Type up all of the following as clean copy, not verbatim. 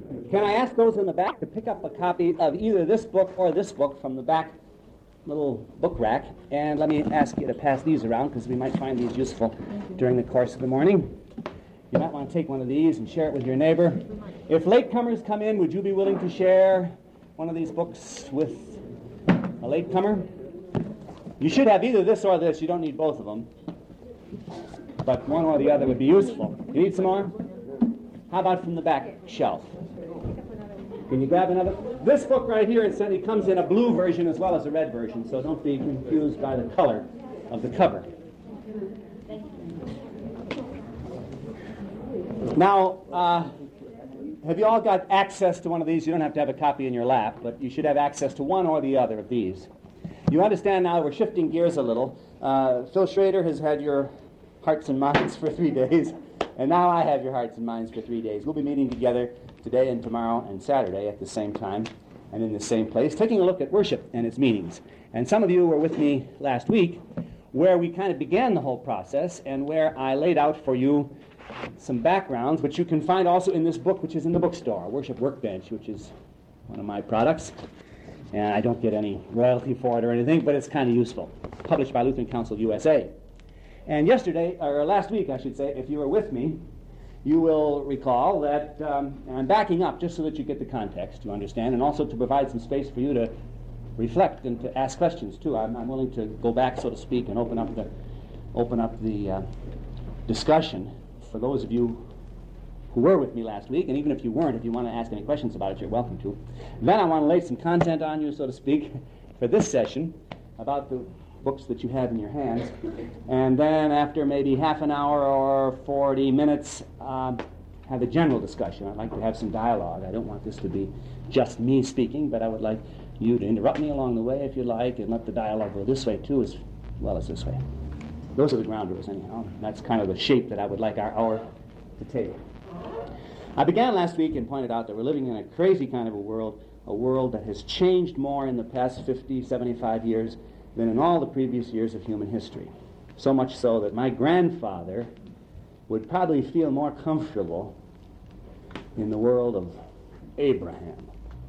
Can I ask those in the back to pick up a copy of either this book or this book from the back little book rack? And let me ask you to pass these around because we might find these useful during the course of the morning. You might want to take one of these and share it with your neighbor. If latecomers come in, would you be willing to share one of these books with a latecomer? You should have either this or this. You don't need both of them. But one or the other would be useful. You need some more? How about from the back shelf? Can you grab another? This book right here, it comes in a blue version as well as a red version, so don't be confused by the color of the cover. Now, have you all got access to one of these? You don't have to have a copy in your lap, but you should have access to one or the other of these. You understand now we're shifting gears a little. Phil Schrader has had your hearts and minds for 3 days, and now I have your hearts and minds for 3 days. We'll be meeting together today and tomorrow and Saturday at the same time and in the same place, taking a look at worship and its meanings. And some of you were with me last week where we kind of began the whole process and where I laid out for you some backgrounds, which you can find also in this book, which is in the bookstore, Worship Workbench, which is one of my products. And I don't get any royalty for it or anything, but it's kind of useful. Published by Lutheran Council USA. And last week, I should say, if you were with me, you will recall that, and I'm backing up just so that you get the context, you understand, and also to provide some space for you to reflect and to ask questions, too. I'm willing to go back, so to speak, and open up the discussion for those of you who were with me last week, and even if you weren't, if you want to ask any questions about it, you're welcome to. Then I want to lay some content on you, so to speak, for this session about the books that you have in your hands. And then after maybe half an hour or 40 minutes, have a general discussion. I'd like to have some dialogue. I don't want this to be just me speaking, but I would like you to interrupt me along the way if you like, and let the dialogue go this way too as well as this way. Those are the ground rules anyhow. That's kind of the shape that I would like our hour to take. I began last week and pointed out that we're living in a crazy kind of a world that has changed more in the past 50, 75 years than in all the previous years of human history. So much so that my grandfather would probably feel more comfortable in the world of Abraham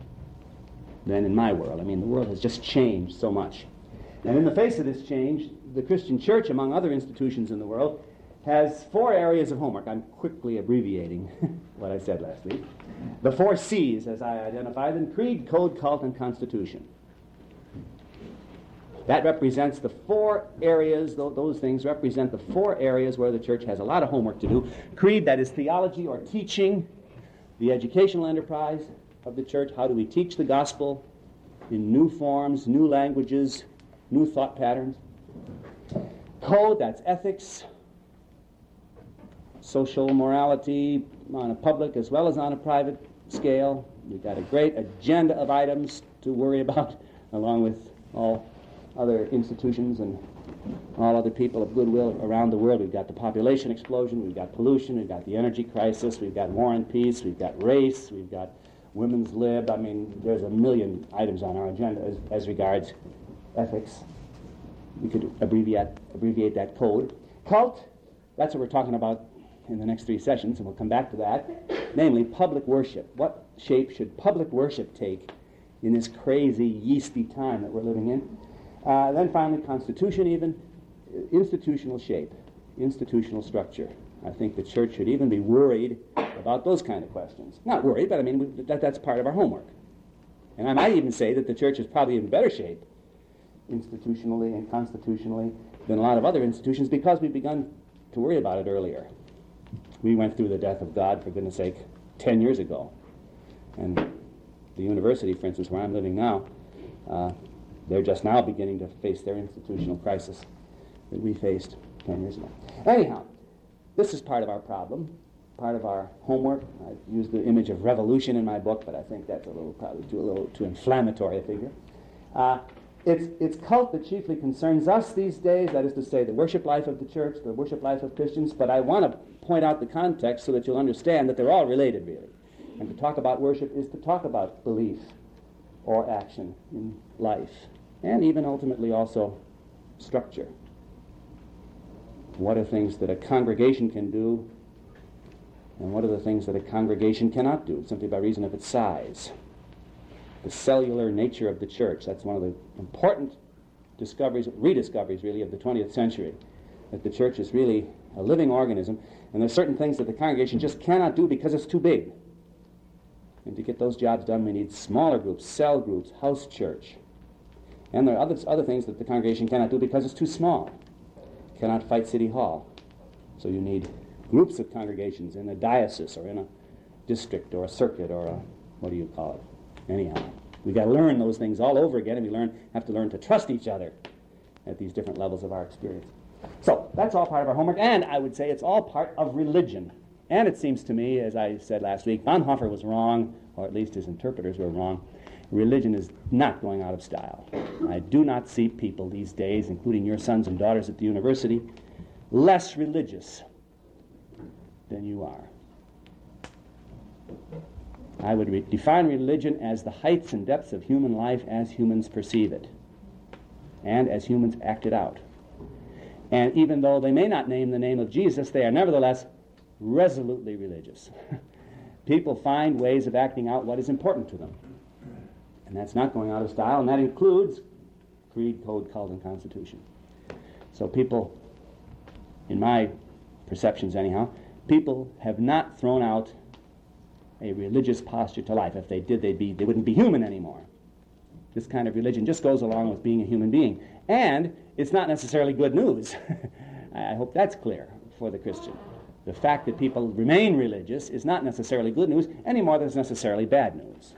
than in my world. I mean, the world has just changed so much. And in the face of this change, the Christian church, among other institutions in the world, has 4 areas of homework. I'm quickly abbreviating what I said last week. The 4 C's, as I identify them: creed, code, cult, and constitution. That represents the 4 areas, those things represent the 4 areas where the church has a lot of homework to do. Creed, that is theology or teaching, the educational enterprise of the church. How do we teach the gospel in new forms, new languages, new thought patterns? Code, that's ethics, social morality on a public as well as on a private scale. We've got a great agenda of items to worry about, along with all other institutions and all other people of goodwill around the world. We've got the population explosion, we've got pollution, we've got the energy crisis, we've got war and peace, we've got race, we've got women's lib. I mean, there's a million items on our agenda as regards ethics. We could abbreviate that code. Cult, that's what we're talking about in the next 3 sessions, and we'll come back to that. Namely, public worship. What shape should public worship take in this crazy, yeasty time that we're living in? Then finally, constitution even, institutional shape, institutional structure. I think the church should even be worried about those kind of questions. Not worried, but I mean, that's part of our homework. And I might even say that the church is probably in better shape, institutionally and constitutionally, than a lot of other institutions, because we've begun to worry about it earlier. We went through the death of God, for goodness sake, 10 years ago. And the university, for instance, where I'm living now, they're just now beginning to face their institutional crisis that we faced 10 years ago. Anyhow, this is part of our problem, part of our homework. I've used the image of revolution in my book, but I think that's probably a little too inflammatory a figure. It's cult that chiefly concerns us these days, that is to say, the worship life of the church, the worship life of Christians, but I want to point out the context so that you'll understand that they're all related, really. And to talk about worship is to talk about belief or action in life, and even ultimately also structure. What are things that a congregation can do And what are the things that a congregation cannot do, simply by reason of its size? The cellular nature of the church. That's one of the important discoveries, rediscoveries really, of the 20th century, that the church is really a living organism, and there's certain things that the congregation just cannot do because it's too big. And to get those jobs done, we need smaller groups, cell groups, house church. And there are other things that the congregation cannot do because it's too small. Cannot fight City Hall. So you need groups of congregations in a diocese or in a district or a circuit or a, what do you call it? Anyhow, we've got to learn those things all over again, and we have to learn to trust each other at these different levels of our experience. So that's all part of our homework, and I would say it's all part of religion. And it seems to me, as I said last week, Bonhoeffer was wrong, or at least his interpreters were wrong. Religion is not going out of style. I do not see people these days, including your sons and daughters at the university, less religious than you are. I would define religion as the heights and depths of human life as humans perceive it, and as humans act it out. And even though they may not name the name of Jesus, they are nevertheless resolutely religious. People find ways of acting out what is important to them. And that's not going out of style, and that includes creed, code, cult, and constitution. So people, in my perceptions anyhow, people have not thrown out a religious posture to life. If they did, they wouldn't be human anymore. This kind of religion just goes along with being a human being. And it's not necessarily good news. I hope that's clear for the Christian. The fact that people remain religious is not necessarily good news any more than it's necessarily bad news.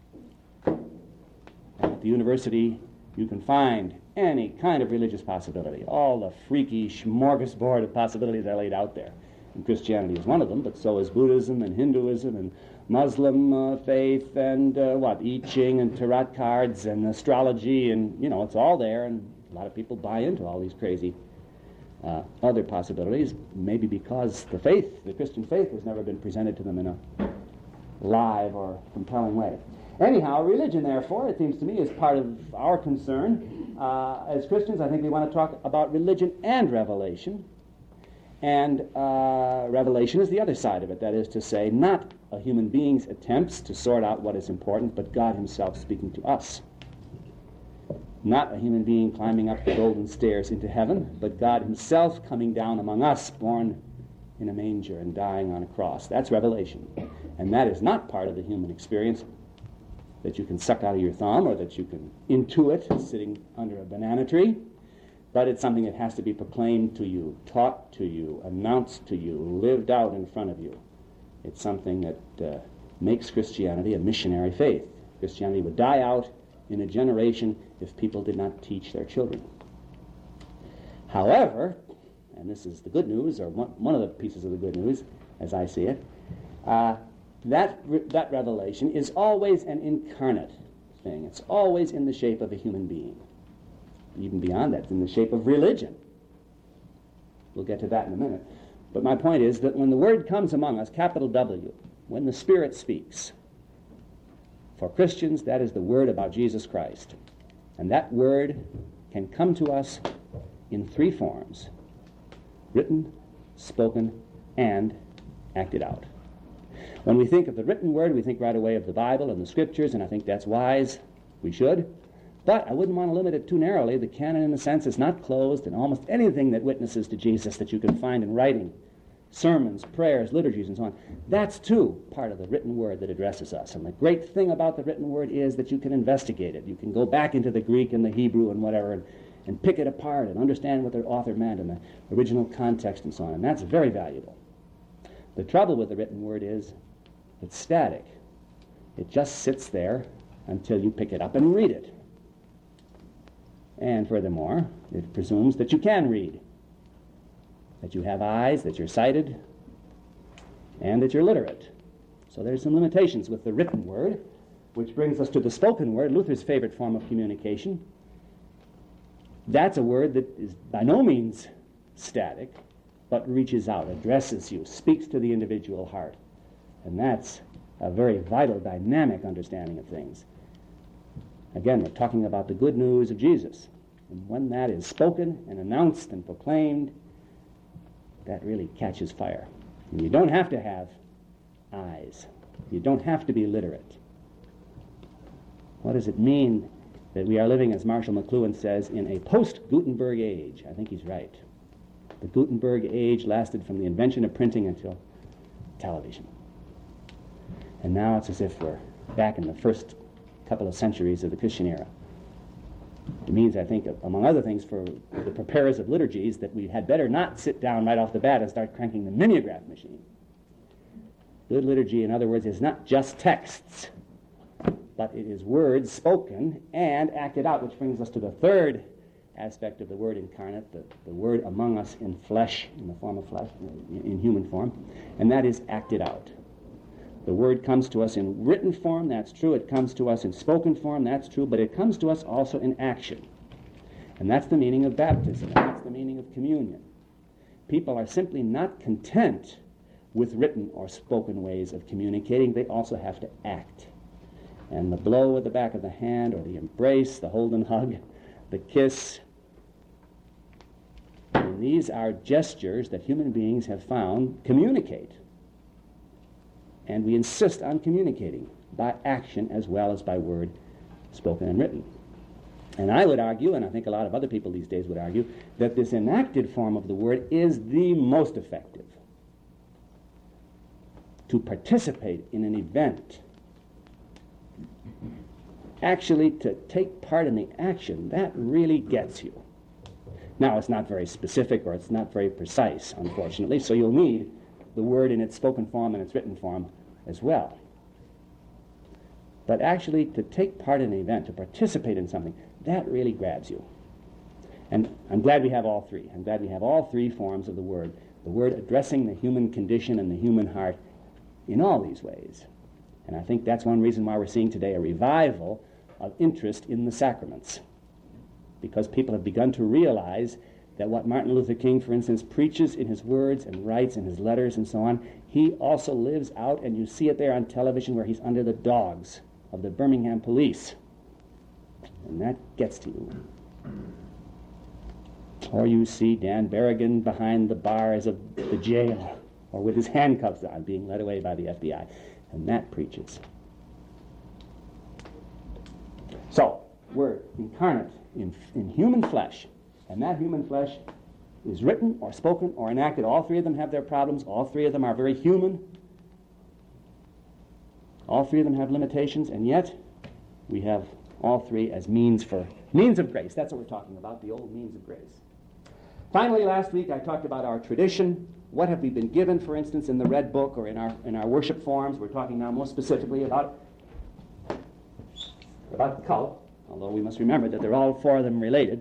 At the university, you can find any kind of religious possibility. All the freaky smorgasbord of possibilities are laid out there. And Christianity is one of them, but so is Buddhism and Hinduism and Muslim faith and I Ching and tarot cards and astrology, and it's all there, and a lot of people buy into all these crazy other possibilities, maybe because the Christian faith has never been presented to them in a live or compelling way. Anyhow, religion, therefore, it seems to me, is part of our concern. As Christians, I think we want to talk about religion and revelation. And revelation is the other side of it, that is to say, not a human being's attempts to sort out what is important, but God himself speaking to us. Not a human being climbing up the golden stairs into heaven, but God himself coming down among us, born in a manger and dying on a cross. That's revelation. And that is not part of the human experience that you can suck out of your thumb or that you can intuit sitting under a banana tree. But it's something that has to be proclaimed to you, taught to you, announced to you, lived out in front of you. It's something that makes Christianity a missionary faith. Christianity would die out in a generation if people did not teach their children. However, and this is the good news, or one of the pieces of the good news, as I see it, that revelation is always an incarnate thing. It's always in the shape of a human being. Even beyond that, it's in the shape of religion. We'll get to that in a minute. But my point is that when the Word comes among us, capital W, when the Spirit speaks, for Christians, that is the Word about Jesus Christ. And that Word can come to us in three forms: written, spoken, and acted out. When we think of the written Word, we think right away of the Bible and the Scriptures, and I think that's wise. We should. But I wouldn't want to limit it too narrowly. The canon, in a sense, is not closed, and almost anything that witnesses to Jesus that you can find in writing, sermons, prayers, liturgies, and so on, that's too part of the written Word that addresses us. And the great thing about the written Word is that you can investigate it. You can go back into the Greek and the Hebrew and whatever and pick it apart and understand what the author meant and the original context and so on. And that's very valuable. The trouble with the written Word is it's static. It just sits there until you pick it up and read it. And furthermore, it presumes that you can read, that you have eyes, that you're sighted, and that you're literate. So there's some limitations with the written Word, which brings us to the spoken Word, Luther's favorite form of communication. That's a word that is by no means static, but reaches out, addresses you, speaks to the individual heart. And that's a very vital, dynamic understanding of things. Again, we're talking about the good news of Jesus. And when that is spoken and announced and proclaimed, that really catches fire. And you don't have to have eyes. You don't have to be literate. What does it mean that we are living, as Marshall McLuhan says, in a post-Gutenberg age? I think he's right. The Gutenberg age lasted from the invention of printing until television. And now it's as if we're back in the first couple of centuries of the Christian era. It means, I think, among other things, for the preparers of liturgies, that we had better not sit down right off the bat and start cranking the mimeograph machine. Good liturgy, in other words, is not just texts, but it is words spoken and acted out, which brings us to the third aspect of the Word incarnate, the Word among us in flesh, in the form of flesh, in human form, and that is acted out. The Word comes to us in written form, that's true. It comes to us in spoken form, that's true. But it comes to us also in action. And that's the meaning of baptism, and that's the meaning of communion. People are simply not content with written or spoken ways of communicating. They also have to act. And the blow at the back of the hand, or the embrace, the hold and hug, the kiss, and these are gestures that human beings have found communicate. And we insist on communicating by action as well as by word, spoken and written. And I would argue, and I think a lot of other people these days would argue, that this enacted form of the word is the most effective. To participate in an event, actually to take part in the action, that really gets you. Now, it's not very specific or it's not very precise, unfortunately, so you'll need the word in its spoken form and its written form as well. But actually, to take part in an event, to participate in something, that really grabs you. And I'm glad we have all three. I'm glad we have all three forms of the word addressing the human condition and the human heart in all these ways. And I think that's one reason why we're seeing today a revival of interest in the sacraments. Because people have begun to realize that what Martin Luther King, for instance, preaches in his words and writes in his letters and so on, he also lives out, and you see it there on television where he's under the dogs of the Birmingham police. And that gets to you. Or you see Dan Berrigan behind the bars of the jail, or with his handcuffs on, being led away by the FBI. And that preaches. So, we're incarnate in human flesh. And that human flesh is written or spoken or enacted. All three of them have their problems. All three of them are very human. All three of them have limitations, and yet we have all three as means of grace. That's what we're talking about, the old means of grace. Finally, last week I talked about our tradition. What have we been given, for instance, in the Red Book or in our worship forms? We're talking now most specifically about the cult, although we must remember that they're all four of them related.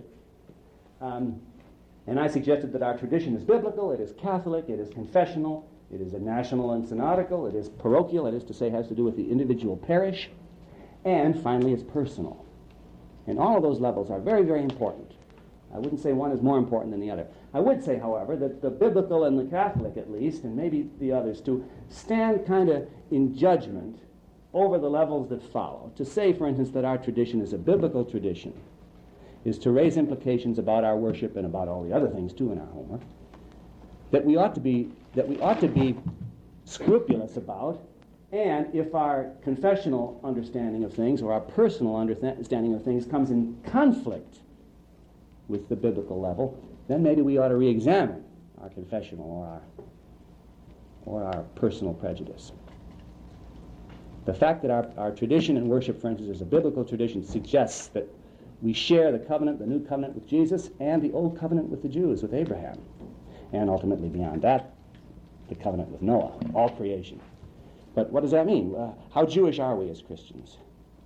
And I suggested that our tradition is biblical, it is Catholic, it is confessional, it is a national and synodical, it is parochial, that is to say, has to do with the individual parish, and finally it's personal. And all of those levels are very, very important. I wouldn't say one is more important than the other. I would say, however, that the biblical and the Catholic, at least, and maybe the others too, stand kind of in judgment over the levels that follow. To say, for instance, that our tradition is a biblical tradition is to raise implications about our worship and about all the other things too in our homework that we ought to be scrupulous about. And if our confessional understanding of things or our personal understanding of things comes in conflict with the biblical level, then maybe we ought to re-examine our confessional or our personal prejudice. The fact that our tradition in worship, for instance, is a biblical tradition suggests that we share the covenant, the new covenant with Jesus, and the old covenant with the Jews, with Abraham. And ultimately beyond that, the covenant with Noah, all creation. But what does that mean? How Jewish are we as Christians?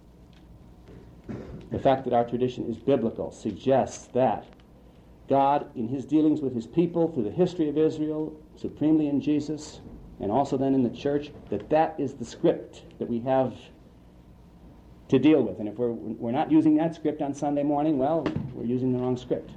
The fact that our tradition is biblical suggests that God, in his dealings with his people through the history of Israel, supremely in Jesus, and also then in the church, that is the script that we have to deal with. And if we're not using that script on Sunday morning, well, we're using the wrong script.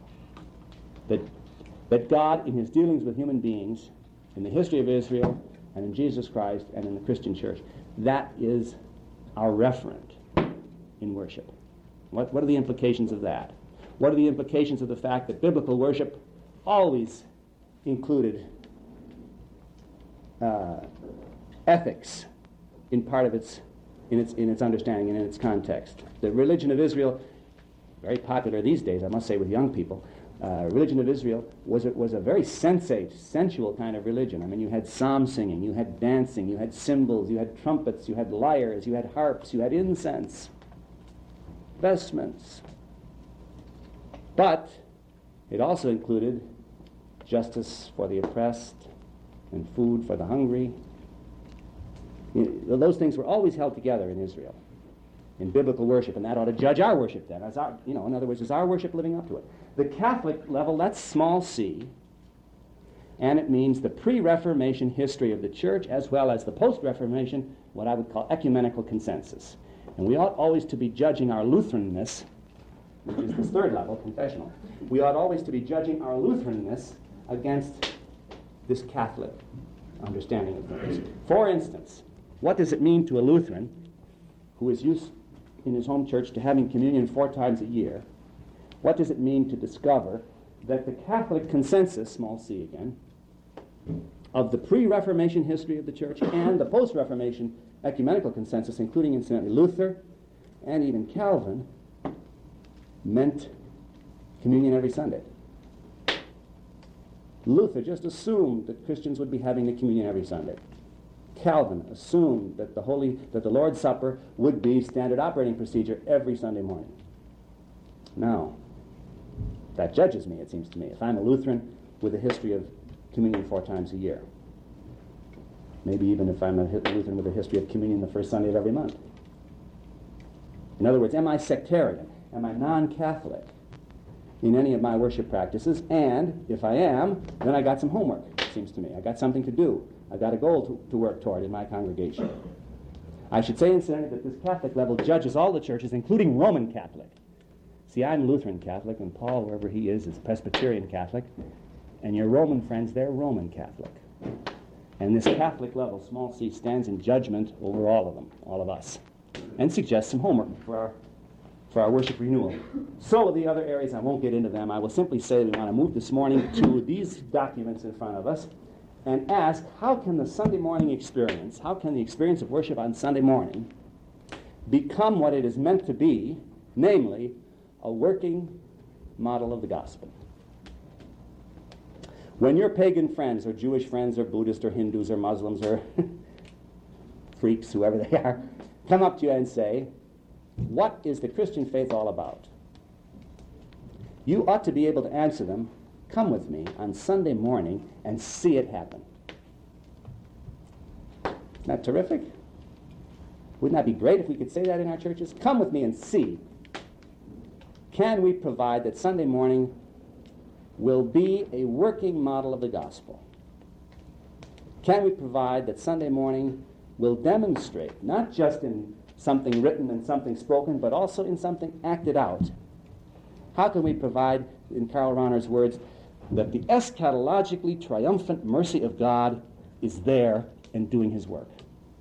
That God, in his dealings with human beings, in the history of Israel, and in Jesus Christ, and in the Christian church, that is our referent in worship. What are the implications of that? What are the implications of the fact that biblical worship always included ethics in part of its understanding and in its context. The religion of Israel, very popular these days, I must say, with young people. Religion of Israel was a very sensate, sensual kind of religion. I mean, you had psalm singing, you had dancing, you had cymbals, you had trumpets, you had lyres, you had harps, you had incense, vestments. But it also included justice for the oppressed and food for the hungry. Those things were always held together in Israel, in biblical worship, and that ought to judge our worship then. In other words, is our worship living up to it? The Catholic level, that's small c, and it means the pre-Reformation history of the Church as well as the post-Reformation, what I would call ecumenical consensus. And we ought always to be judging our Lutheranness, which is this third level, confessional. We ought always to be judging our Lutheranness against this Catholic understanding of things. For instance, what does it mean to a Lutheran who is used in his home church to having communion 4 times a year? What does it mean to discover that the Catholic consensus, small c again, of the pre-Reformation history of the Church and the post-Reformation ecumenical consensus, including incidentally Luther and even Calvin, meant communion every Sunday? Luther just assumed that Christians would be having the communion every Sunday. Calvin assumed that the Lord's Supper would be standard operating procedure every Sunday morning. Now, that judges me, it seems to me, if I'm a Lutheran with a history of communion 4 times a year. Maybe even if I'm a Lutheran with a history of communion the first Sunday of every month. In other words, am I sectarian? Am I non-Catholic in any of my worship practices? And if I am, then I got some homework, it seems to me. I got something to do. I got a goal to work toward in my congregation. I should say, incidentally, that this Catholic level judges all the churches, including Roman Catholic. See, I'm Lutheran Catholic, and Paul, wherever he is Presbyterian Catholic, and your Roman friends, they're Roman Catholic. And this Catholic level, small c, stands in judgment over all of them, all of us, and suggests some homework for our worship renewal. So the other areas, I won't get into them. I will simply say we want to move this morning to these documents in front of us and ask, how can the Sunday morning experience, how can the experience of worship on Sunday morning become what it is meant to be, namely, a working model of the gospel? When your pagan friends, or Jewish friends, or Buddhists, or Hindus, or Muslims, or freaks, whoever they are, come up to you and say, what is the Christian faith all about? You ought to be able to answer them, come with me on Sunday morning and see it happen. Isn't that terrific? Wouldn't that be great if we could say that in our churches? Come with me and see. Can we provide that Sunday morning will be a working model of the gospel? Can we provide that Sunday morning will demonstrate, not just in something written and something spoken, but also in something acted out? How can we provide, in Karl Rahner's words, that the eschatologically triumphant mercy of God is there and doing his work?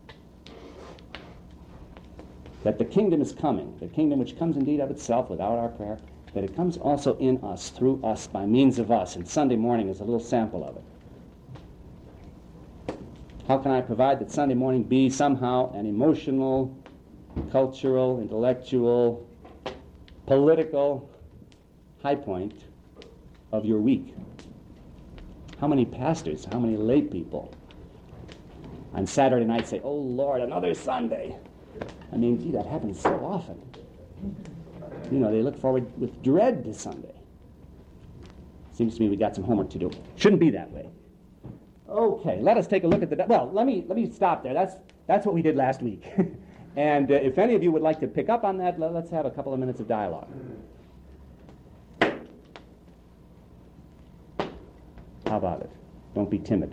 That the kingdom is coming, the kingdom which comes indeed of itself without our prayer, that it comes also in us, through us, by means of us, and Sunday morning is a little sample of it. How can I provide that Sunday morning be somehow an emotional, cultural, intellectual, political high point of your week? How many pastors, how many lay people on Saturday night say, oh Lord, another Sunday? I mean, gee, that happens so often. You know, they look forward with dread to Sunday. Seems to me we got some homework to do. Shouldn't be that way. Okay, let us take a look at the... Well, let me stop there. That's what we did last week. And if any of you would like to pick up on that, let's have a couple of minutes of dialogue. How about it? Don't be timid.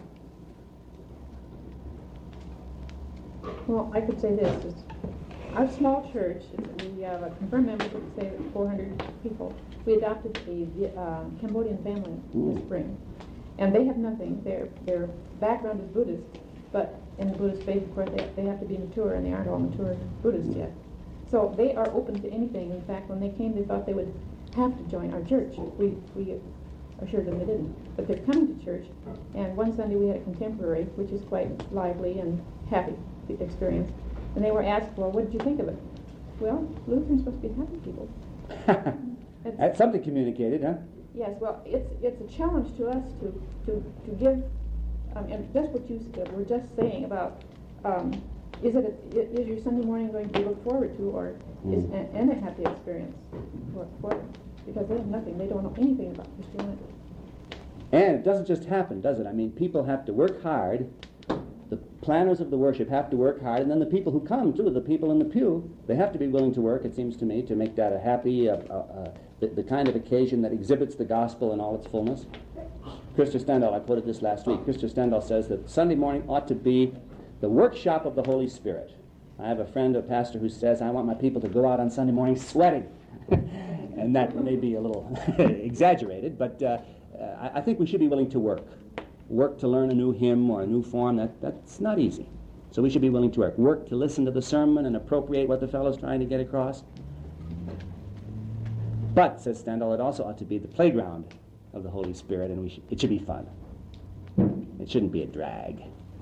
Well, I could say this. Our small church, we have a confirmed membership, say 400 people. We adopted a Cambodian family this spring. And they have nothing. Their background is Buddhist, but in the Buddhist faith, of course, they have to be mature, and they aren't all mature Buddhists yet. So they are open to anything. In fact, when they came, they thought they would have to join our church. We assured them they didn't. But they're coming to church, and one Sunday we had a contemporary, which is quite lively and happy experience, and they were asked, well, what did you think of it? Well, Lutherans must be happy people. That's something communicated, huh? Yes, well, it's a challenge to us to give, and that's what you were just saying about, is your Sunday morning going to be looked forward to, or is and a happy experience for them? Because they have nothing, they don't know anything about Christianity. And it doesn't just happen, does it? I mean, people have to work hard. The planners of the worship have to work hard, and then the people who come, too, the people in the pew, they have to be willing to work, it seems to me, to make that a happy, the kind of occasion that exhibits the gospel in all its fullness. Christopher Stendhal, I quoted this last week, Christopher Stendhal says that Sunday morning ought to be the workshop of the Holy Spirit. I have a friend, a pastor, who says, I want my people to go out on Sunday morning sweating. And that may be a little exaggerated, but I think we should be willing to work. Work to learn a new hymn or a new form, that's not easy. So we should be willing to work. Work to listen to the sermon and appropriate what the fellow's trying to get across. But, says Stendhal, it also ought to be the playground of the Holy Spirit, and it should be fun. It shouldn't be a drag.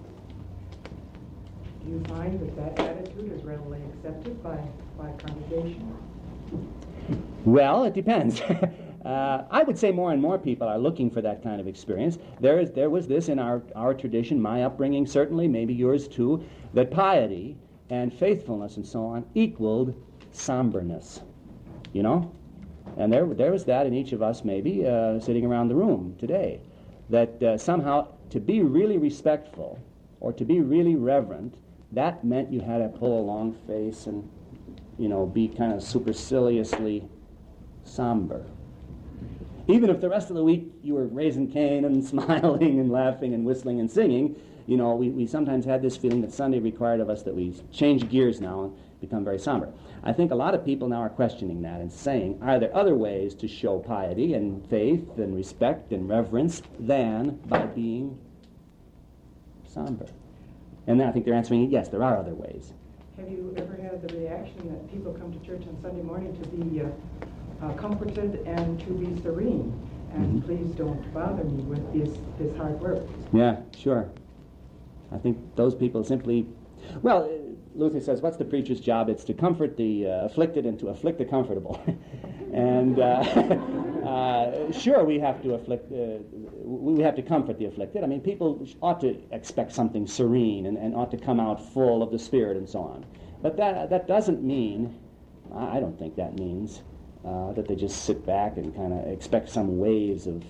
Do you find that attitude is readily accepted by congregation? Well, it depends. I would say more and more people are looking for that kind of experience. There was this in our tradition, my upbringing certainly, maybe yours too, that piety and faithfulness and so on equaled somberness, you know? And there was that in each of us maybe sitting around the room today, that somehow to be really respectful or to be really reverent, that meant you had to pull a long face and, you know, be kind of superciliously somber. Even if the rest of the week you were raising Cain and smiling and laughing and whistling and singing, you know, we sometimes had this feeling that Sunday required of us that we change gears now and become very somber. I think a lot of people now are questioning that and saying, are there other ways to show piety and faith and respect and reverence than by being somber? And then I think they're answering, yes, there are other ways. Have you ever had the reaction that people come to church on Sunday morning to be comforted and to be serene, and please don't bother me with this hard work? Yeah, sure. I think those people simply, well, Luther says, what's the preacher's job? It's to comfort the afflicted and to afflict the comfortable. And sure, we have to we have to comfort the afflicted. I mean, people ought to expect something serene and ought to come out full of the Spirit and so on. But that doesn't mean, I don't think that means that they just sit back and kind of expect some waves of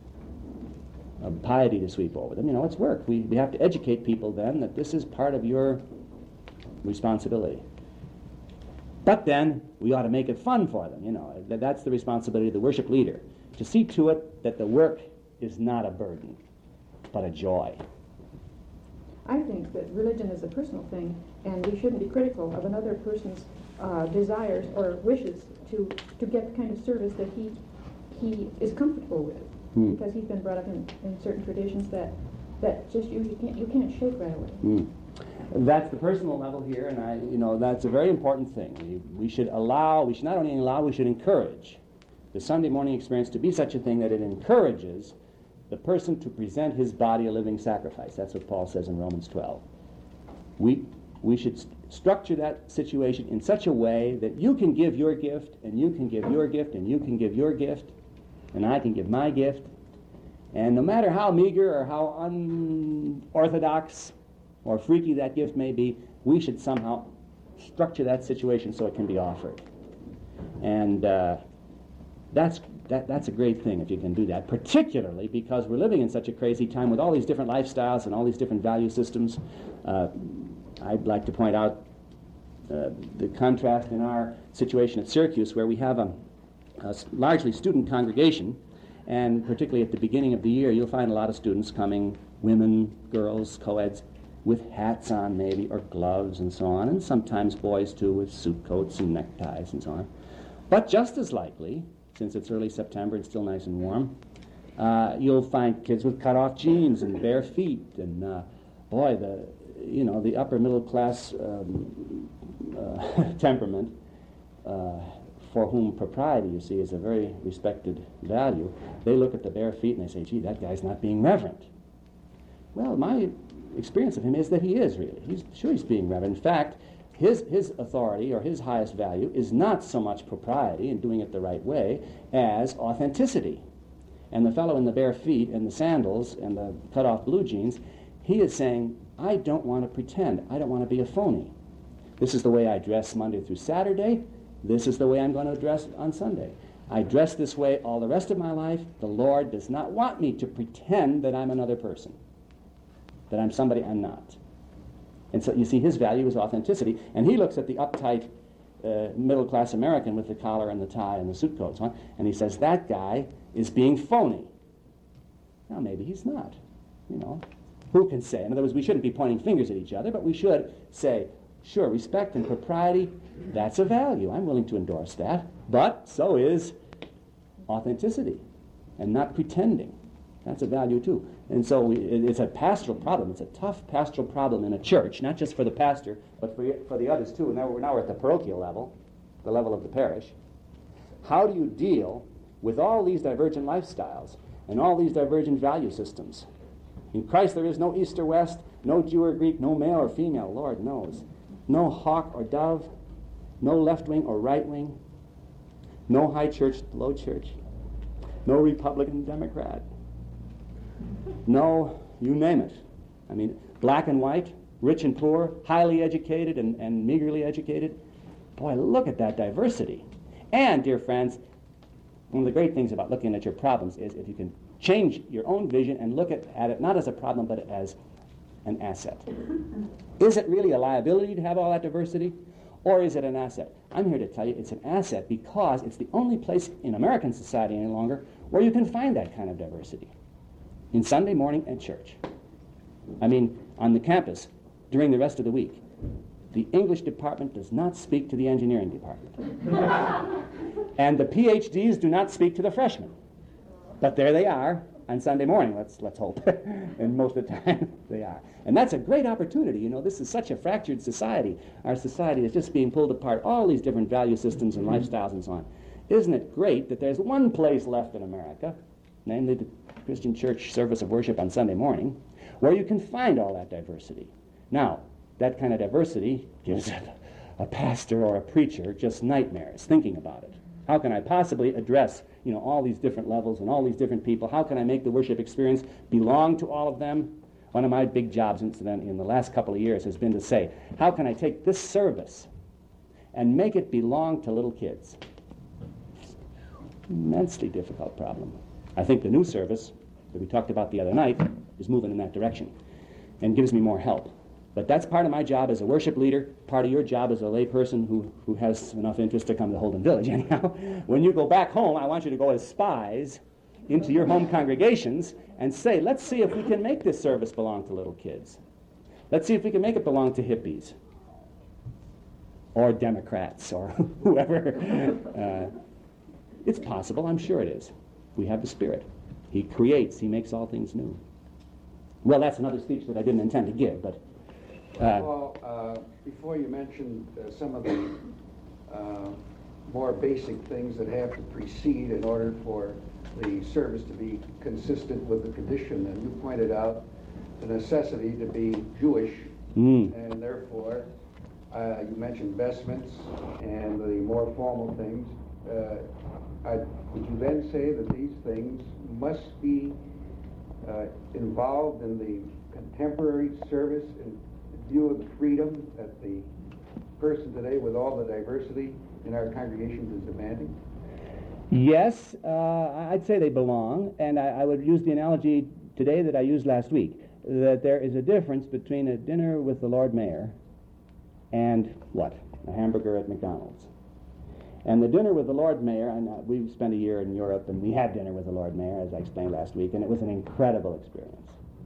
piety to sweep over them. You know, it's work. We have to educate people then that this is part of your responsibility. But then we ought to make it fun for them, you know. That's the responsibility of the worship leader, to see to it that the work is not a burden, but a joy. I think that religion is a personal thing, and we shouldn't be critical of another person's desires or wishes to get the kind of service that he is comfortable with, because he's been brought up in certain traditions that just you can't shake right away. That's the personal level here, and that's a very important thing. We should not only allow, we should encourage the Sunday morning experience to be such a thing that it encourages the person to present his body a living sacrifice. That's what Paul says in Romans 12. We should structure that situation in such a way that you can give your gift, and you can give your gift, and you can give your gift, and I can give my gift. And no matter how meager or how unorthodox or freaky that gift may be, we should somehow structure that situation so it can be offered. And that's a great thing if you can do that, particularly because we're living in such a crazy time with all these different lifestyles and all these different value systems. I'd like to point out the contrast in our situation at Syracuse, where we have a largely student congregation, and particularly at the beginning of the year, you'll find a lot of students coming, women, girls, co-eds, with hats on maybe, or gloves and so on, and sometimes boys too with suit coats and neckties and so on. But just as likely, since it's early September and still nice and warm, you'll find kids with cut-off jeans and bare feet, and the upper middle class temperament for whom propriety, you see, is a very respected value, they look at the bare feet and they say, gee, that guy's not being reverent. Well, my experience of him is that he is really. He's being reverent. In fact, his authority or his highest value is not so much propriety and doing it the right way as authenticity. And the fellow in the bare feet and the sandals and the cut-off blue jeans, he is saying, I don't want to pretend. I don't want to be a phony. This is the way I dress Monday through Saturday. This is the way I'm going to dress on Sunday. I dress this way all the rest of my life. The Lord does not want me to pretend that I'm another person, that I'm somebody I'm not. And so you see, his value is authenticity. And he looks at the uptight middle-class American with the collar and the tie and the suit coats on, and he says, that guy is being phony. Now, maybe he's not. You know, who can say? In other words, we shouldn't be pointing fingers at each other, but we should say, sure, respect and propriety, that's a value. I'm willing to endorse that. But so is authenticity and not pretending. That's a value too. And so it's a pastoral problem. It's a tough pastoral problem in a church, not just for the pastor, but for the others too. And now we're at the parochial level, the level of the parish. How do you deal with all these divergent lifestyles and all these divergent value systems? In Christ there is no east or west, no Jew or Greek, no male or female, Lord knows. No hawk or dove, no left wing or right wing, no high church, low church, no Republican, Democrat, no, you name it. I mean, black and white, rich and poor, highly educated and meagerly educated. Boy, look at that diversity. And, dear friends, one of the great things about looking at your problems is if you can change your own vision and look at it not as a problem but as an asset. Is it really a liability to have all that diversity, or is it an asset? I'm here to tell you it's an asset because it's the only place in American society any longer where you can find that kind of diversity. In Sunday morning at church. I mean, on the campus, during the rest of the week. The English department does not speak to the engineering department. And the PhDs do not speak to the freshmen. But there they are on Sunday morning, let's hope. And most of the time they are. And that's a great opportunity. You know, this is such a fractured society. Our society is just being pulled apart, all these different value systems and lifestyles and so on. Isn't it great that there's one place left in America, namely the Christian church service of worship on Sunday morning, where you can find all that diversity. Now, that kind of diversity gives a pastor or a preacher just nightmares thinking about it. How can I possibly address, all these different levels and all these different people? How can I make the worship experience belong to all of them? One of my big jobs, incidentally, in the last couple of years has been to say, how can I take this service and make it belong to little kids? Immensely difficult problem. I think the new service that we talked about the other night is moving in that direction and gives me more help. But that's part of my job as a worship leader, part of your job as a lay person who has enough interest to come to Holden Village anyhow. When you go back home, I want you to go as spies into your home congregations and say, let's see if we can make this service belong to little kids. Let's see if we can make it belong to hippies or Democrats or whoever. It's possible, I'm sure it is. We have the Spirit. He creates, he makes all things new. Well, that's another speech that I didn't intend to give, but... before you mentioned some of the more basic things that have to precede in order for the service to be consistent with the tradition, and you pointed out the necessity to be Jewish, and therefore you mentioned vestments and the more formal things. Would you then say that these things must be involved in the contemporary service in view of the freedom that the person today with all the diversity in our congregations is demanding? Yes, I'd say they belong, and I would use the analogy today that I used last week, that there is a difference between a dinner with the Lord Mayor and what? A hamburger at McDonald's. And the dinner with the Lord Mayor, and we spent a year in Europe, and we had dinner with the Lord Mayor, as I explained last week, and it was an incredible experience.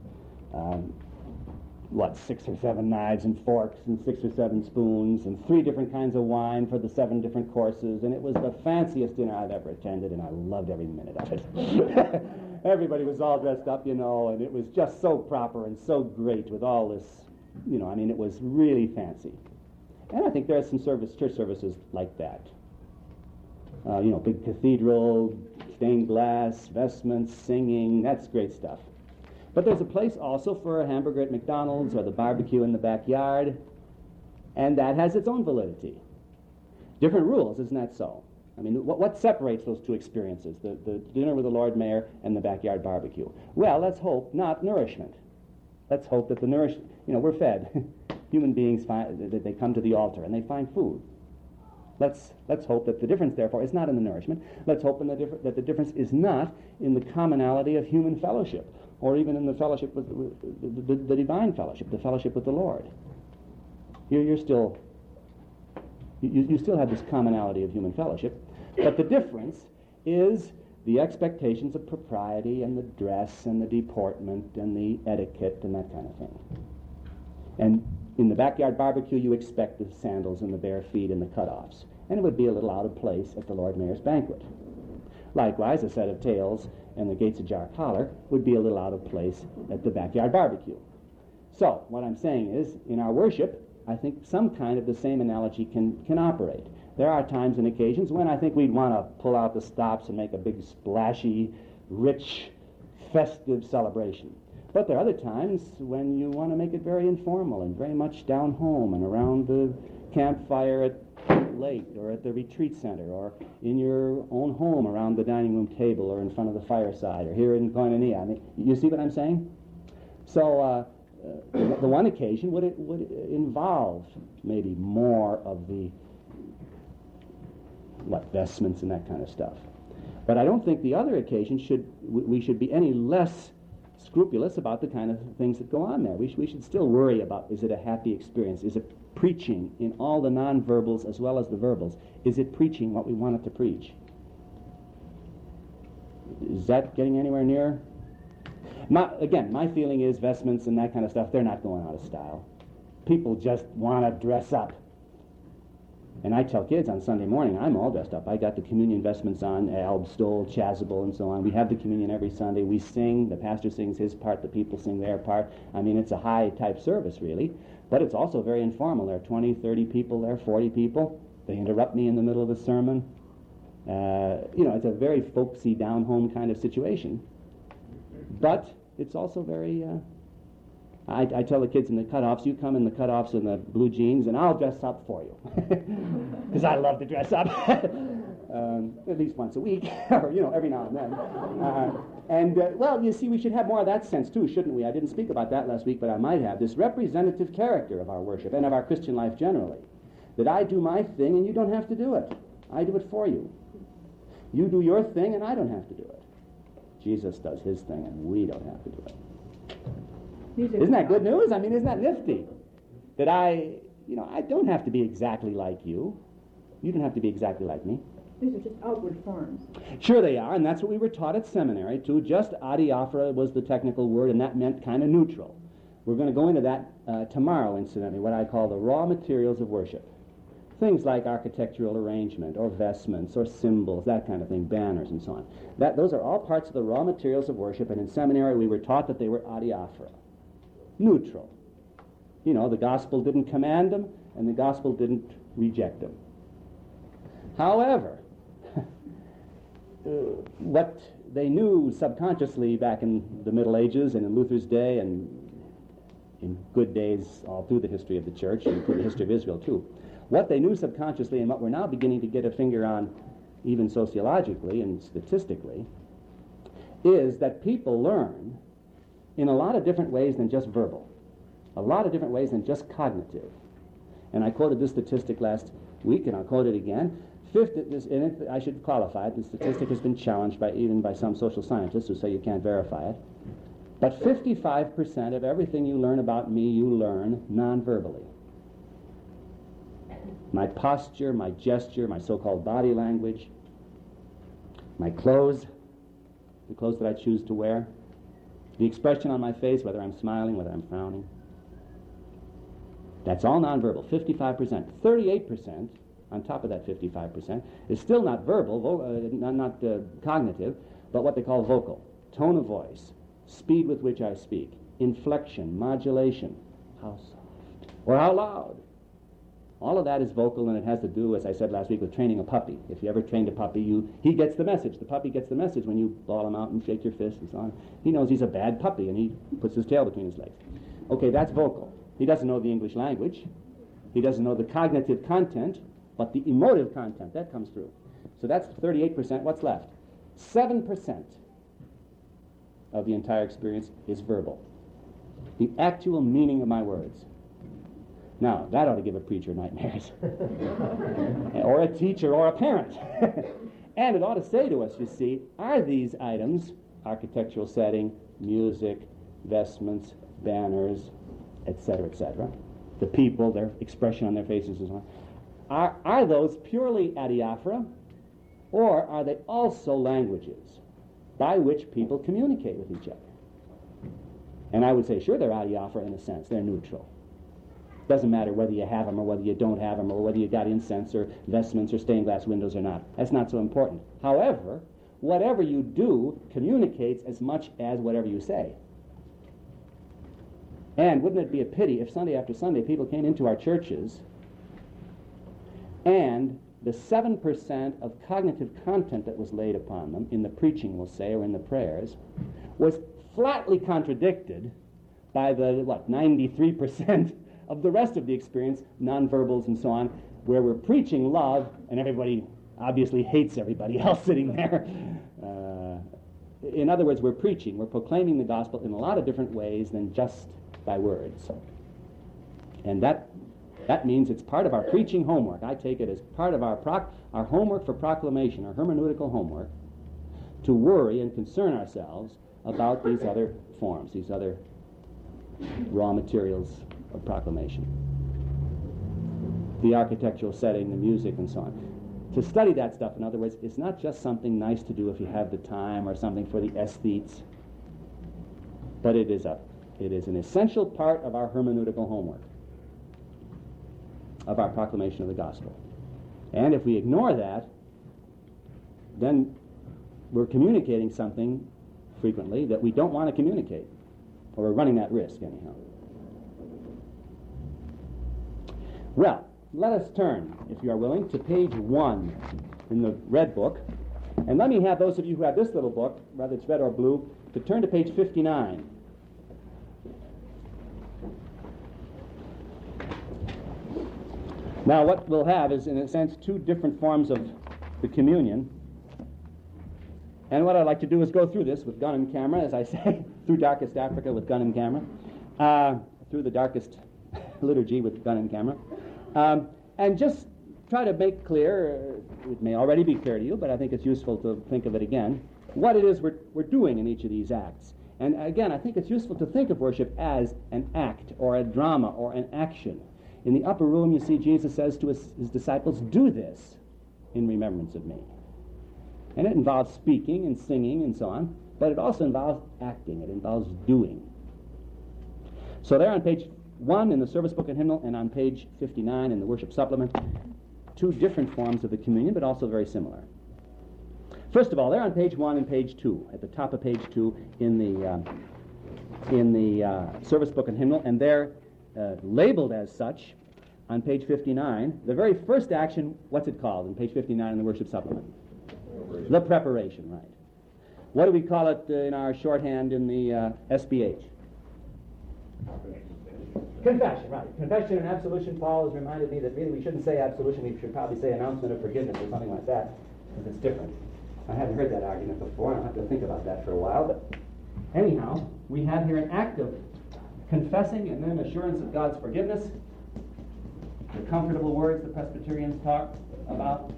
6 or 7 knives and forks and 6 or 7 spoons and 3 different kinds of wine for the 7 different courses, and it was the fanciest dinner I've ever attended, and I loved every minute of it. Everybody was all dressed up, and it was just so proper and so great with all this, it was really fancy. And I think there are some church services like that. Big cathedral, stained glass, vestments, singing, that's great stuff. But there's a place also for a hamburger at McDonald's or the barbecue in the backyard, and that has its own validity. Different rules, isn't that so? I mean, what separates those two experiences, the dinner with the Lord Mayor and the backyard barbecue? Well, let's hope not nourishment. Let's hope that we're fed. Human beings that they come to the altar and they find food. Let's hope that the difference, therefore, is not in the nourishment. Let's hope that the difference is not in the commonality of human fellowship, or even in the fellowship with the divine fellowship, the fellowship with the Lord. You still have this commonality of human fellowship, but the difference is the expectations of propriety and the dress and the deportment and the etiquette and that kind of thing. And in the backyard barbecue, you expect the sandals and the bare feet and the cutoffs, and it would be a little out of place at the Lord Mayor's banquet. Likewise, a set of tails and the gates ajar collar would be a little out of place at the backyard barbecue. So, what I'm saying is, in our worship, I think some kind of the same analogy can operate. There are times and occasions when I think we'd want to pull out the stops and make a big, splashy, rich, festive celebration. But there are other times when you want to make it very informal and very much down home and around the campfire at the lake or at the retreat center or in your own home around the dining room table or in front of the fireside or here in Koinonia. I mean, you see what I'm saying? So the one occasion would involve maybe more of the vestments and that kind of stuff. But I don't think the other occasion we should be any less scrupulous about the kind of things that go on there. We should still worry about, is it a happy experience? Is it preaching in all the nonverbals as well as the verbals? Is it preaching what we want it to preach? Is that getting anywhere near? My feeling is vestments and that kind of stuff, they're not going out of style. People just want to dress up. And I tell kids on Sunday morning, I'm all dressed up. I got the communion vestments on, alb, stole, chasuble, and so on. We have the communion every Sunday. We sing. The pastor sings his part. The people sing their part. I mean, it's a high-type service, really. But it's also very informal. There are 20, 30 people there, 40 people. They interrupt me in the middle of the sermon. It's a very folksy, down-home kind of situation. But it's also very... I tell the kids in the cutoffs, you come in the cutoffs and the blue jeans, and I'll dress up for you. Because I love to dress up. At least once a week, or, every now and then. You see, we should have more of that sense, too, shouldn't we? I didn't speak about that last week, but I might have. This representative character of our worship and of our Christian life generally. That I do my thing and you don't have to do it. I do it for you. You do your thing and I don't have to do it. Jesus does his thing and we don't have to do it. Isn't that good news? I mean, isn't that nifty? That I don't have to be exactly like you. You don't have to be exactly like me. These are just outward forms. Sure they are, and that's what we were taught at seminary, too. Just adiaphora was the technical word, and that meant kind of neutral. We're going to go into that tomorrow, incidentally, what I call the raw materials of worship. Things like architectural arrangement, or vestments, or symbols, that kind of thing, banners, and so on. Those are all parts of the raw materials of worship, and in seminary we were taught that they were adiaphora. Neutral. The gospel didn't command them, and the gospel didn't reject them. However, what they knew subconsciously back in the Middle Ages and in Luther's day and in good days all through the history of the church and through the history of Israel too, what they knew subconsciously and what we're now beginning to get a finger on even sociologically and statistically is that people learn in a lot of different ways than just verbal, a lot of different ways than just cognitive. And I quoted this statistic last week, and I'll quote it again. I should qualify it. The statistic has been challenged even by some social scientists who say you can't verify it. But 55% of everything you learn about me, you learn non-verbally. My posture, my gesture, my so-called body language, my clothes, the clothes that I choose to wear, the expression on my face, whether I'm smiling, whether I'm frowning. That's all nonverbal, 55%. 38%, on top of that 55%, is still not verbal, not cognitive, but what they call vocal. Tone of voice, speed with which I speak, inflection, modulation, how soft, or how loud. All of that is vocal, and it has to do, as I said last week, with training a puppy. If you ever trained a puppy, he gets the message. The puppy gets the message when you ball him out and shake your fist and so on. He knows he's a bad puppy, and he puts his tail between his legs. Okay, that's vocal. He doesn't know the English language. He doesn't know the cognitive content, but the emotive content, that comes through. So that's 38%. What's left? 7% of the entire experience is verbal. The actual meaning of my words. Now, that ought to give a preacher nightmares. Or a teacher or a parent. And it ought to say to us, you see, are these items, architectural setting, music, vestments, banners, etc., the people, their expression on their faces and so on, are those purely adiaphora, or are they also languages by which people communicate with each other? And I would say, sure, they're adiaphora in a sense. They're neutral. Doesn't matter whether you have them or whether you don't have them or whether you got incense or vestments or stained glass windows or not. That's not so important. However, whatever you do communicates as much as whatever you say. And wouldn't it be a pity if Sunday after Sunday people came into our churches and the 7% of cognitive content that was laid upon them in the preaching, we'll say, or in the prayers, was flatly contradicted by the, 93% of the rest of the experience, nonverbals and so on, where we're preaching love and everybody obviously hates everybody else sitting there. In other words, we're proclaiming the gospel in a lot of different ways than just by words. And that means it's part of our preaching homework. I take it as part of our homework for proclamation, our hermeneutical homework, to worry and concern ourselves about these other forms, these other raw materials of proclamation. The architectural setting, the music, and so on. To study that stuff, in other words, it's not just something nice to do if you have the time or something for the aesthetes, but it is an essential part of our hermeneutical homework, of our proclamation of the gospel. And if we ignore that, then we're communicating something frequently that we don't want to communicate, or we're running that risk anyhow. Well, let us turn, if you are willing, to page 1 in the red book. And let me have those of you who have this little book, whether it's red or blue, to turn to page 59. Now, what we'll have is, in a sense, two different forms of the communion. And what I'd like to do is go through this with gun and camera, as I say, through darkest Africa with gun and camera, through the darkest liturgy with gun and camera, and just try to make clear, it may already be clear to you, but I think it's useful to think of it again, what it is we're doing in each of these acts. And again, I think it's useful to think of worship as an act or a drama or an action. In the upper room, you see Jesus says to his disciples, do this in remembrance of me. And it involves speaking and singing and so on, but it also involves acting. It involves doing. So there on page 1 in the service book and hymnal and on page 59 in the worship supplement, two different forms of the communion, but also very similar. First of all, there on page 1 and page 2, at the top of page 2 in the service book and hymnal, and they're labeled as such on page 59, the very first action, what's it called in page 59 in the worship supplement? The preparation, right. What do we call it in our shorthand in the SBH? Confession, right. Confession and absolution. Paul has reminded me that really we shouldn't say absolution, we should probably say announcement of forgiveness or something like that, because it's different. I haven't heard that argument before, and I'll have to think about that for a while, but anyhow, we have here an act of confessing and then assurance of God's forgiveness, the comfortable words the Presbyterians talk about.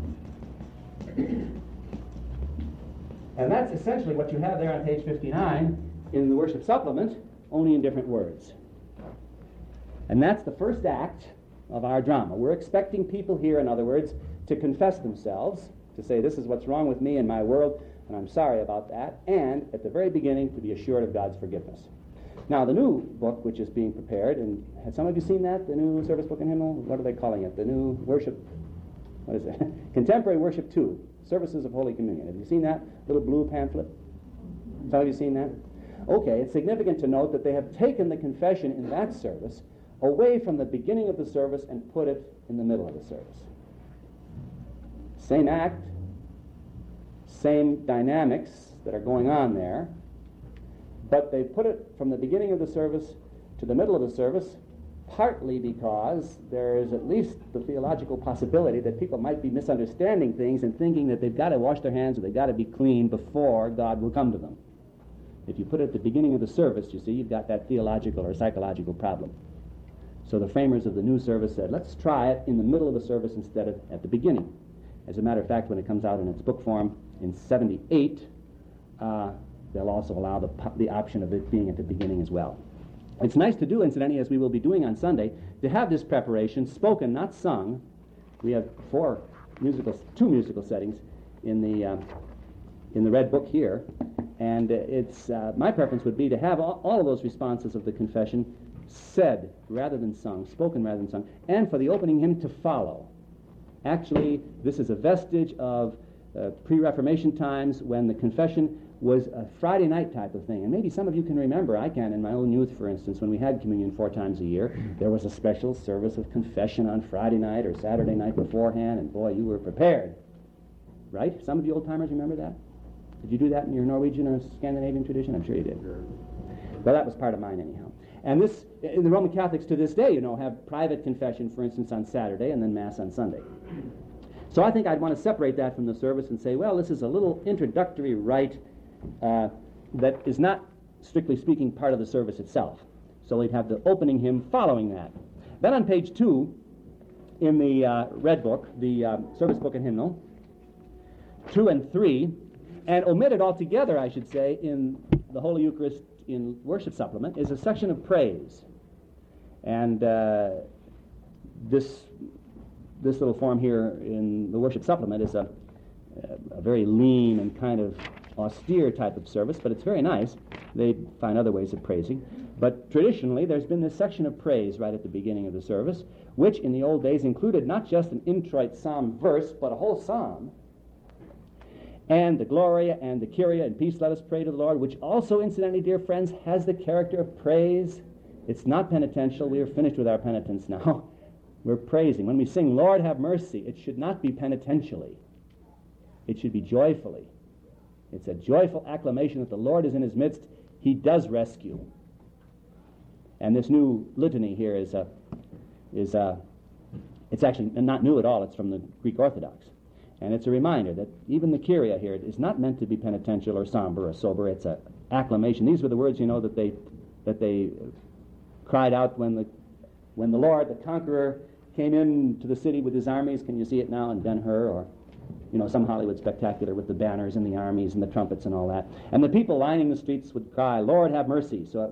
And that's essentially what you have there on page 59 in the worship supplement, only in different words. And that's the first act of our drama. We're expecting people here, in other words, to confess themselves, to say this is what's wrong with me and my world, and I'm sorry about that, and at the very beginning to be assured of God's forgiveness. Now, the new book which is being prepared, and have some of you seen that, the new service book and hymnal? What are they calling it? The new worship, what is it? Contemporary Worship 2, Services of Holy Communion. Have you seen that little blue pamphlet? Some of you seen that? Okay, it's significant to note that they have taken the confession in that service away from the beginning of the service and put it in the middle of the service. Same act, same dynamics that are going on there, but they put it from the beginning of the service to the middle of the service, partly because there is at least the theological possibility that people might be misunderstanding things and thinking that they've got to wash their hands or they've got to be clean before God will come to them. If you put it at the beginning of the service, you see, you've got that theological or psychological problem. So the framers of the new service said, let's try it in the middle of the service instead of at the beginning. As a matter of fact, when it comes out in its book form in 78, they'll also allow the option of it being at the beginning as well. It's nice to do, incidentally, as we will be doing on Sunday, to have this preparation spoken, not sung. We have two musical settings in the red book here, and it's my preference would be to have all of those responses of the confession said rather than sung, spoken rather than sung, and for the opening hymn to follow. Actually, this is a vestige of pre-Reformation times when the confession was a Friday night type of thing. And maybe some of you can remember, I can in my own youth, for instance, when we had communion 4 times a year, there was a special service of confession on Friday night or Saturday night beforehand, and boy, you were prepared. Right? Some of you old-timers remember that? Did you do that in your Norwegian or Scandinavian tradition? I'm sure you did. Well, that was part of mine anyhow. And this, in the Roman Catholics to this day, have private confession, for instance, on Saturday and then Mass on Sunday. So I think I'd want to separate that from the service and say, well, this is a little introductory rite that is not, strictly speaking, part of the service itself. So we'd have the opening hymn following that. Then on page 2, in the red book, the service book and hymnal, 2 and 3, and omitted altogether, I should say, in the Holy Eucharist in Worship Supplement, is a section of praise. And this little form here in the Worship Supplement is a very lean and kind of austere type of service, but it's very nice. They find other ways of praising. But traditionally, there's been this section of praise right at the beginning of the service, which in the old days included not just an introit psalm verse, but a whole psalm. And the Gloria and the Kyrie and Peace Let Us Pray to the Lord, which also, incidentally, dear friends, has the character of praise. It's not penitential. We are finished with our penitence now. We're praising. When we sing, Lord have mercy, it should not be penitentially. It should be joyfully. It's a joyful acclamation that the Lord is in his midst. He does rescue. And this new litany here is it's actually not new at all. It's from the Greek Orthodox. And it's a reminder that even the Kyrie here is not meant to be penitential or somber or sober. It's an acclamation. These were the words, that they cried out when the Lord, the conqueror, came into the city with his armies. Can you see it now in Ben-Hur or some Hollywood spectacular with the banners and the armies and the trumpets and all that? And the people lining the streets would cry, Lord, have mercy. So it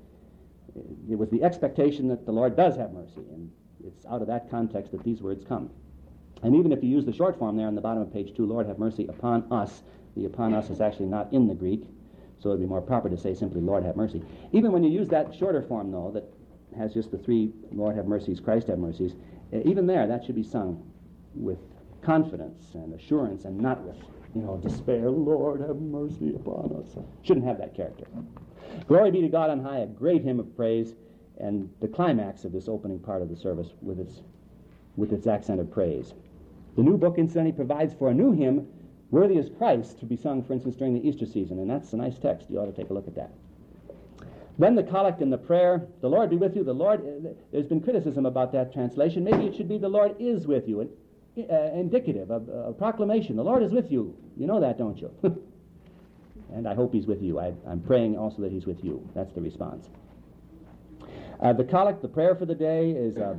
was the expectation that the Lord does have mercy. And it's out of that context that these words come. And even if you use the short form there on the bottom of page 2, Lord have mercy upon us, the upon us is actually not in the Greek, so it would be more proper to say simply Lord have mercy. Even when you use that shorter form, though, that has just the 3 Lord have mercies, Christ have mercies, even there, that should be sung with confidence and assurance and not with, despair. Lord have mercy upon us. Shouldn't have that character. Glory be to God on high, a great hymn of praise, and the climax of this opening part of the service with its accent of praise. The new book, incidentally, provides for a new hymn, Worthy is Christ, to be sung, for instance, during the Easter season, and that's a nice text. You ought to take a look at that. Then the collect and the prayer, the Lord be with you. The Lord, there's been criticism about that translation. Maybe it should be the Lord is with you, indicative of a proclamation. The Lord is with you. You know that, don't you? And I hope he's with you. I'm praying also that he's with you. That's the response. The collect, the prayer for the day, is a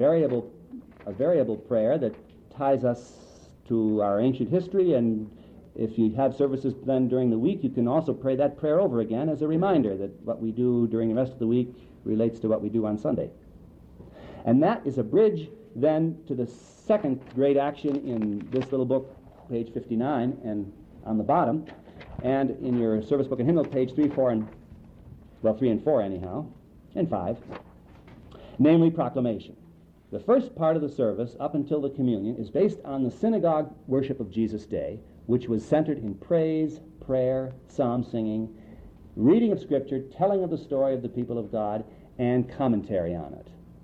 variable prayer that ties us to our ancient history, and if you have services then during the week, you can also pray that prayer over again as a reminder that what we do during the rest of the week relates to what we do on Sunday. And that is a bridge then to the second great action in this little book, page 59, and on the bottom, and in your service book and hymnal, page 3 and 4 anyhow, and 5, namely proclamation. The first part of the service, up until the communion, is based on the synagogue worship of Jesus' day, which was centered in praise, prayer, psalm singing, reading of Scripture, telling of the story of the people of God, and commentary on it.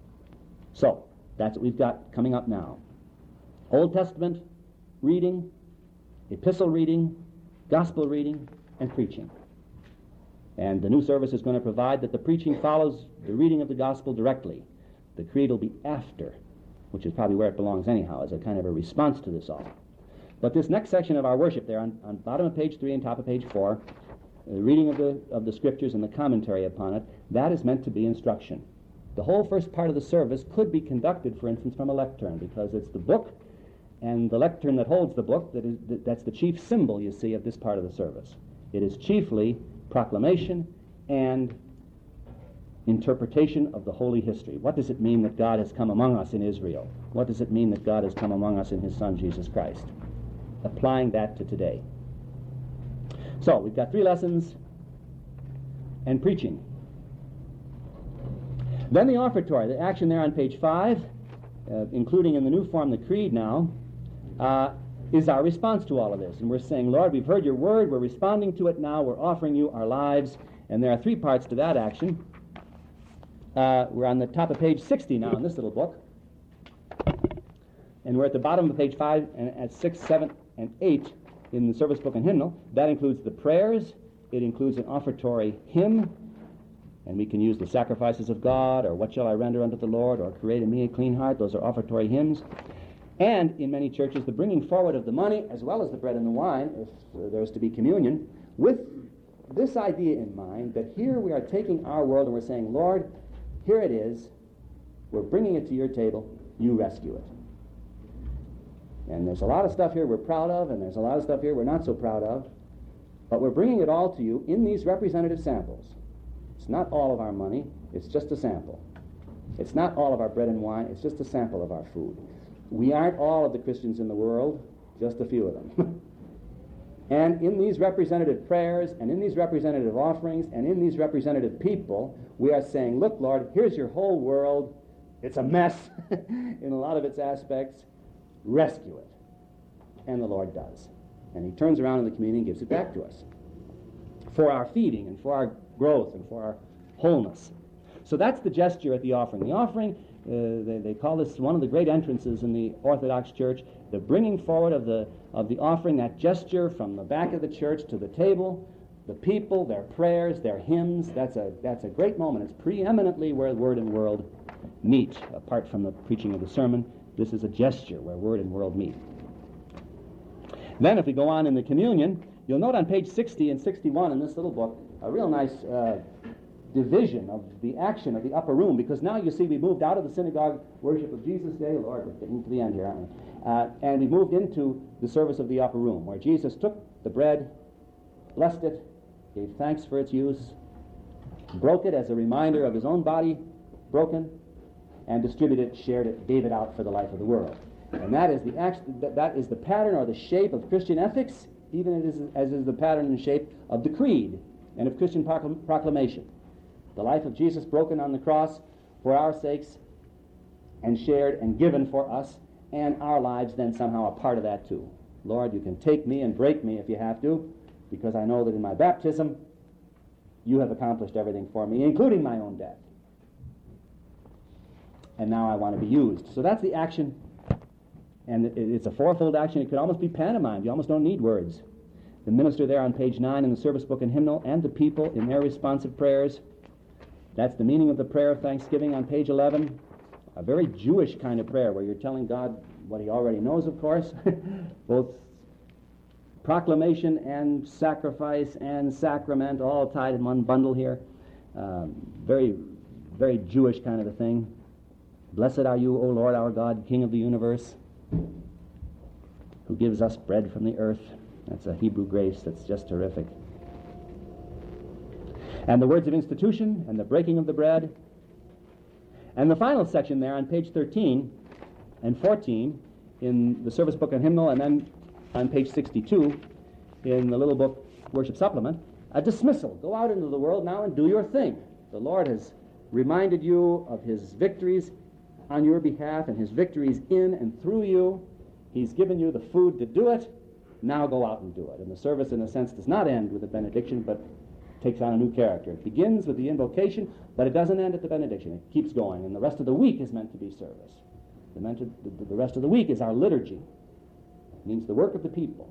So, that's what we've got coming up now. Old Testament reading, epistle reading, gospel reading, and preaching. And the new service is going to provide that the preaching follows the reading of the gospel directly. The creed will be after, which is probably where it belongs anyhow, as a kind of a response to this all. But this next section of our worship there, on bottom of page 3 and top of page 4, the reading of the scriptures and the commentary upon it, that is meant to be instruction. The whole first part of the service could be conducted, for instance, from a lectern, because it's the book and the lectern that holds the book that's the chief symbol, you see, of this part of the service. It is chiefly proclamation and interpretation of the holy history. What does it mean that God has come among us in Israel? What does it mean that God has come among us in his Son, Jesus Christ? Applying that to today. So, we've got 3 lessons and preaching. Then the offertory, the action there on page 5, including in the new form the creed now, is our response to all of this. And we're saying, Lord, we've heard your word, we're responding to it now, we're offering you our lives. And there are 3 parts to that action. We're on the top of page 60 now in this little book. And we're at the bottom of page 5 and at 6, 7, and 8 in the service book and hymnal. That includes the prayers. It includes an offertory hymn. And we can use the sacrifices of God, or what shall I render unto the Lord, or create in me a clean heart. Those are offertory hymns. And in many churches, the bringing forward of the money, as well as the bread and the wine, if there's to be communion, with this idea in mind, that here we are taking our world and we're saying, Lord, here it is. We're bringing it to your table. You rescue it. And there's a lot of stuff here we're proud of, and there's a lot of stuff here we're not so proud of. But we're bringing it all to you in these representative samples. It's not all of our money, it's just a sample. It's not all of our bread and wine, it's just a sample of our food. We aren't all of the Christians in the world, just a few of them. And in these representative prayers, and in these representative offerings, and in these representative people, we are saying, look, Lord, here's your whole world. It's a mess in a lot of its aspects. Rescue it. And the Lord does. And he turns around in the community and gives it back to us for our feeding and for our growth and for our wholeness. So that's the gesture at the offering. The offering, they call this one of the great entrances in the Orthodox Church, the bringing forward of the offering, that gesture from the back of the church to the table, the people, their prayers, their hymns. That's a great moment. It's preeminently where word and world meet, apart from the preaching of the sermon. This is a gesture where word and world meet. Then if we go on in the communion, you'll note on page 60 and 61 in this little book a real nice division of the action of the upper room, because now you see we moved out of the synagogue worship of Jesus Day. Lord, we're getting to the end here, aren't we? And we moved into the service of the upper room, where Jesus took the bread, blessed it, gave thanks for its use, broke it as a reminder of his own body broken, and distributed it, shared it, gave it out for the life of the world. And that is the pattern or the shape of Christian ethics, even as is the pattern and shape of the creed and of Christian proclamation. The life of Jesus broken on the cross for our sakes and shared and given for us, and our lives then somehow a part of that too. Lord, you can take me and break me if you have to, because I know that in my baptism you have accomplished everything for me, including my own death. And now I want to be used. So that's the action. And it's a fourfold action. It could almost be pantomimed. You almost don't need words. The minister there on page 9 in the service book and hymnal, and the people in their responsive prayers. That's the meaning of the prayer of thanksgiving on page 11. A very Jewish kind of prayer where you're telling God what he already knows, of course. Both proclamation and sacrifice and sacrament all tied in one bundle here. Very, very Jewish kind of a thing. Blessed are you, O Lord our God, King of the universe, who gives us bread from the earth. That's a Hebrew grace that's just terrific. And the words of institution and the breaking of the bread. And the final section there on page 13 and 14 in the service book and hymnal, and then on page 62 in the little book Worship Supplement, a dismissal. Go out into the world now and do your thing. The Lord has reminded you of his victories on your behalf and his victories in and through you. He's given you the food to do it. Now go out and do it. And the service, in a sense, does not end with a benediction, but takes on a new character. It begins with the invocation, but it doesn't end at the benediction. It keeps going, and the rest of the week is meant to be service. The rest of the week is our liturgy. It means the work of the people.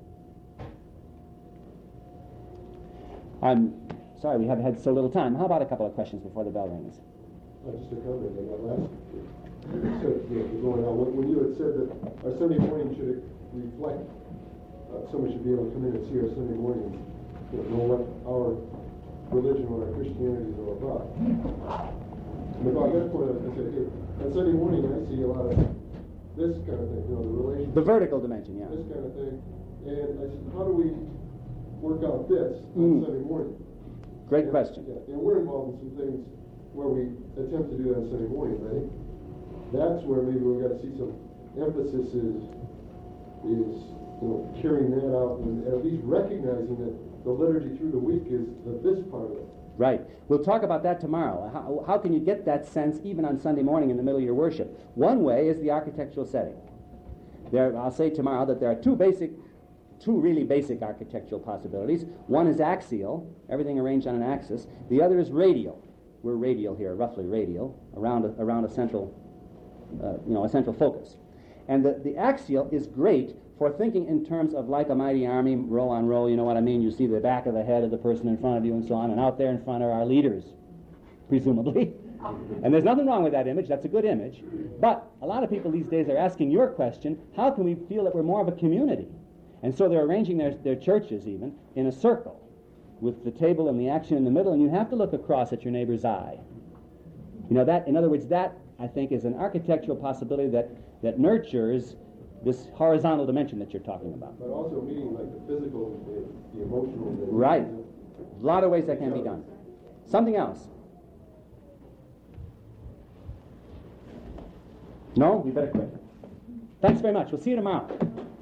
I'm sorry we have had so little time. How about a couple of questions before the bell rings? Just a comment on that last. Going on. When you had said that our Sunday morning should reflect, someone should be able to come in and see our Sunday morning, know what our religion, what our Christianity is all about. And about that point, I said, hey, on Sunday morning I see a lot of this kind of thing, the relationship. The vertical dimension, yeah. This kind of thing. And I said, how do we work out this on Sunday morning? Great question. Yeah, and we're involved in some things where we attempt to do that on Sunday morning. I think that's where maybe we've got to see some emphasis is carrying that out and at least recognizing that the liturgy through the week is this part of it. Right. We'll talk about that tomorrow. How can you get that sense even on Sunday morning in the middle of your worship? One way is the architectural setting. I'll say tomorrow that there are two really basic architectural possibilities. One is axial, everything arranged on an axis. The other is radial. We're radial here, roughly radial, around a central, a central focus. And the axial is great for thinking in terms of like a mighty army, row on row, you know what I mean? You see the back of the head of the person in front of you and so on, and out there in front are our leaders, presumably. And there's nothing wrong with that image. That's a good image. But a lot of people these days are asking your question, how can we feel that we're more of a community? And so they're arranging their churches even in a circle with the table and the action in the middle, and you have to look across at your neighbor's eye. That, in other words, that, I think, is an architectural possibility that nurtures this horizontal dimension that you're talking about. But also meaning like the physical, the emotional. Right. A lot of ways that can be done. Something else? No? We better quit. Thanks very much. We'll see you tomorrow.